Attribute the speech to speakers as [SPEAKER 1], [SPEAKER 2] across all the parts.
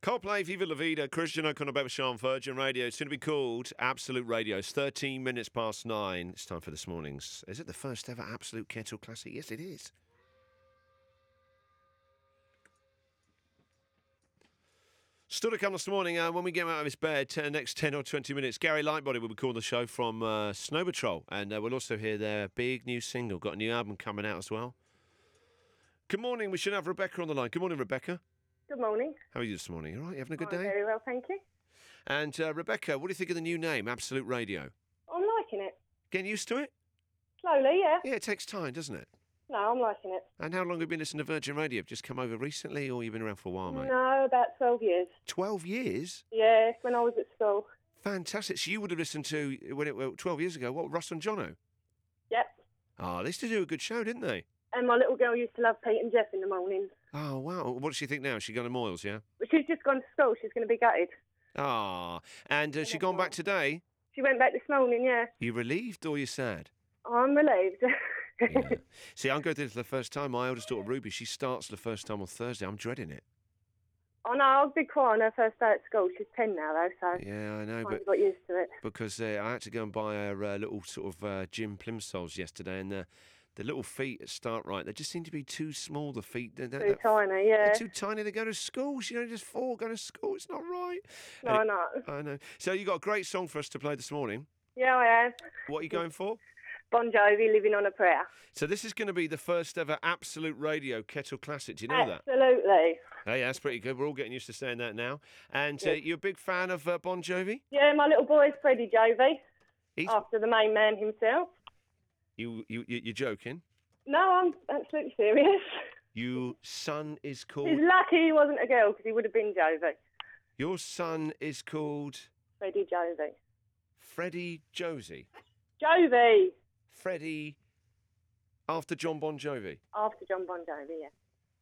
[SPEAKER 1] Coldplay, Viva La Vida, Christian O'Connor, Sean, Virgin Radio. It's going to be called Absolute Radio. It's 13 minutes past 9. It's time for this morning's. Is it the first ever Absolute Kettle Classic? Yes, it is. Stood to come this morning when we get him out of his bed, next 10 or 20 minutes. Gary Lightbody will be calling the show from Snow Patrol. And we'll also hear their big new single. Got a new album coming out as well. Good morning. We should have Rebecca on the line. Good morning, Rebecca.
[SPEAKER 2] Good morning.
[SPEAKER 1] How are you this morning? All right? You having a good
[SPEAKER 2] I'm
[SPEAKER 1] day?
[SPEAKER 2] very well, thank you.
[SPEAKER 1] And Rebecca, what do you think of the new name, Absolute Radio?
[SPEAKER 2] I'm liking it.
[SPEAKER 1] Getting used to it?
[SPEAKER 2] Slowly, yeah.
[SPEAKER 1] Yeah, it takes time, doesn't it?
[SPEAKER 2] No, I'm liking it.
[SPEAKER 1] And how long have you been listening to Virgin Radio? Have you just come over recently, or you've been around for a while, mate?
[SPEAKER 2] No, about 12 years.
[SPEAKER 1] 12 years?
[SPEAKER 2] Yeah, when I was at school.
[SPEAKER 1] Fantastic. So you would have listened to, 12 years ago, what, Russ and Jono?
[SPEAKER 2] Yep.
[SPEAKER 1] Oh, they used to do a good show, didn't they?
[SPEAKER 2] And my little girl used to love Pete and Jeff in the mornings.
[SPEAKER 1] Oh, wow. What does she think now? Has she gone to Moyles, yeah?
[SPEAKER 2] But she's just gone to school. She's going to be gutted.
[SPEAKER 1] Ah, and has she gone back today?
[SPEAKER 2] She went back this morning, yeah.
[SPEAKER 1] You relieved or you sad?
[SPEAKER 2] I'm relieved.
[SPEAKER 1] Yeah. See, I'm going through this for the first time. My eldest daughter, Ruby, she starts the first time on Thursday. I'm dreading it.
[SPEAKER 2] Oh, no, I was a big cry on her first day at school. She's 10 now, though, so
[SPEAKER 1] Yeah, I know,
[SPEAKER 2] I
[SPEAKER 1] but
[SPEAKER 2] got used to it.
[SPEAKER 1] because I had to go and buy her little sort of gym plimsolls yesterday, and the little feet at Start Right, they just seem to be too small, the feet.
[SPEAKER 2] Too tiny, yeah.
[SPEAKER 1] They're too tiny to go to school. She's only just 4 going to school. It's not right.
[SPEAKER 2] No, I know.
[SPEAKER 1] I know. So you got a great song for us to play this morning.
[SPEAKER 2] Yeah, I have.
[SPEAKER 1] What are you going for?
[SPEAKER 2] Bon Jovi, Living on a Prayer.
[SPEAKER 1] So this is going to be the first ever Absolute Radio Kettle Classic. Do you know that?
[SPEAKER 2] Absolutely.
[SPEAKER 1] Hey, that's pretty good. We're all getting used to saying that now. And
[SPEAKER 2] Yes.
[SPEAKER 1] you're a big fan of Bon Jovi?
[SPEAKER 2] Yeah, my little boy's Freddie Jovi,
[SPEAKER 1] He's,
[SPEAKER 2] after the main man himself.
[SPEAKER 1] you're joking?
[SPEAKER 2] No, I'm absolutely serious.
[SPEAKER 1] Your son is called...
[SPEAKER 2] He's lucky he wasn't a girl, because he would have been Jovi.
[SPEAKER 1] Your son is called...
[SPEAKER 2] Freddie Jovi.
[SPEAKER 1] Freddie Josie.
[SPEAKER 2] Jovi!
[SPEAKER 1] Freddie... After John Bon Jovi.
[SPEAKER 2] After John Bon Jovi, yeah.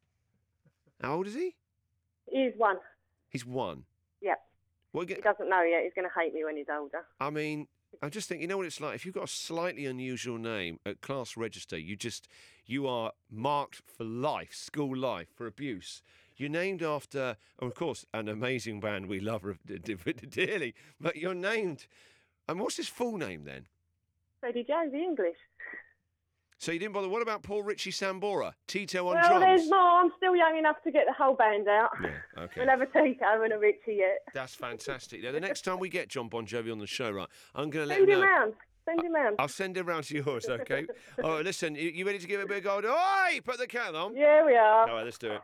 [SPEAKER 1] How old is he?
[SPEAKER 2] He's 1.
[SPEAKER 1] He's 1.
[SPEAKER 2] Yep.
[SPEAKER 1] Well,
[SPEAKER 2] He doesn't know yet. He's going to hate me when he's older.
[SPEAKER 1] I mean, I just think, you know what it's like? If you've got a slightly unusual name at class register, you are marked for life, school life, for abuse. You're named after, of course, an amazing band we love dearly, but you're named... And what's his full name then?
[SPEAKER 2] Freddie Jovi, English.
[SPEAKER 1] So you didn't bother. What about Paul Ritchie Sambora? Tito on
[SPEAKER 2] Well,
[SPEAKER 1] drums?
[SPEAKER 2] there's more. I'm still young enough to get the whole band out.
[SPEAKER 1] Yeah, okay.
[SPEAKER 2] We'll have a Tito and a Richie yet.
[SPEAKER 1] That's fantastic. Now, the next time we get John Bon Jovi on the show, right, I'm going to let
[SPEAKER 2] Send
[SPEAKER 1] him
[SPEAKER 2] him
[SPEAKER 1] know.
[SPEAKER 2] round. Send him round.
[SPEAKER 1] I'll send him round to yours, okay? All right, listen, you ready to give it a big old... Oi! Put the kettle on.
[SPEAKER 2] Yeah, we are.
[SPEAKER 1] All right, let's do it.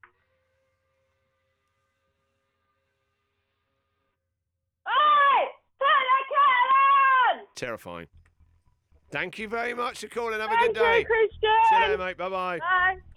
[SPEAKER 2] Oi! Put the kettle on!
[SPEAKER 1] Terrifying. Thank you very much for calling. Have a
[SPEAKER 2] Thank
[SPEAKER 1] good day.
[SPEAKER 2] you, Christian.
[SPEAKER 1] See you later, mate. Bye-bye.
[SPEAKER 2] Bye.